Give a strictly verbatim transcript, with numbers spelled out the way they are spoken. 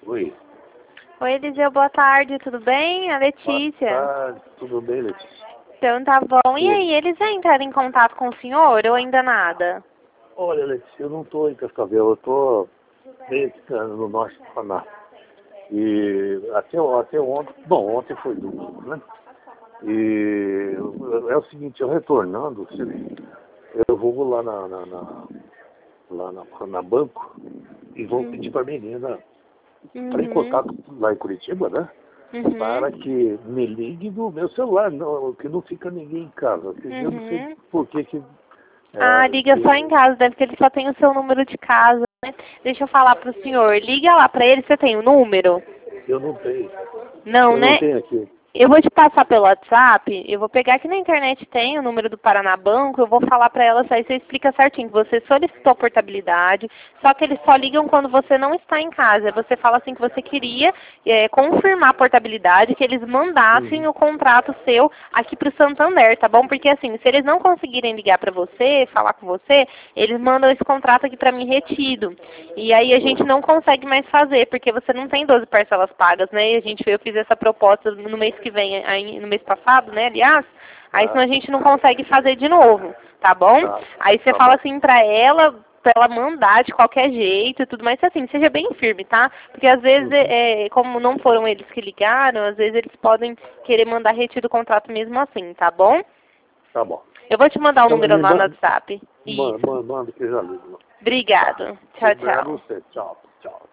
Oi. Oi, Eliseu, boa tarde, tudo bem? A Letícia. Boa tarde, tudo bem, Letícia? Então tá bom. E Sim. aí, eles já entraram em contato com o senhor ou ainda nada? Olha, Letícia, eu não estou em Cascavel, eu estou bem aqui no norte do Paraná. E até, até ontem, bom, ontem foi domingo, né? E é o seguinte, eu retornando, eu vou lá na, na, na lá na, na banco e vou Uhum. pedir para a menina Uhum. para em contato lá em Curitiba, né? Uhum. Para que me ligue no meu celular, não, que não fica ninguém em casa. Uhum. Eu não sei por que que... Ah, É, liga que só em casa, deve que ele só tem o seu número de casa, né? Deixa eu falar pro senhor, liga lá pra ele, você tem o número? eu não tenho. Não, Eu não né? tenho aqui. Eu vou te passar pelo WhatsApp, eu vou pegar aqui na internet, tem o número do Paraná Banco, eu vou falar para elas, aí você explica certinho que você solicitou portabilidade, só que eles só ligam quando você não está em casa. Você fala assim que você queria é, confirmar a portabilidade, que eles mandassem Uhum. o contrato seu aqui para o Santander, tá bom? Porque assim, se eles não conseguirem ligar para você, falar com você, eles mandam esse contrato aqui para mim retido. E aí a gente não consegue mais fazer, porque você não tem doze parcelas pagas, né? E a gente, eu fiz essa proposta no mês que vem, aí, no mês passado, né, aliás, aí senão Tá, a gente não consegue fazer de novo, tá bom? tá, Aí você tá fala bom. assim pra ela, pra ela mandar de qualquer jeito e tudo mais, assim, seja bem firme, tá? Porque às vezes, Uhum. é, como não foram eles que ligaram, às vezes eles podem querer mandar retido o contrato mesmo assim, tá bom? Tá bom. Eu vou te mandar o Então, número me lá no manda, WhatsApp. manda, Isso. manda que eu já ligo. Tá. Obrigado. Tchau, Obrigado a tchau. você. Tchau, tchau.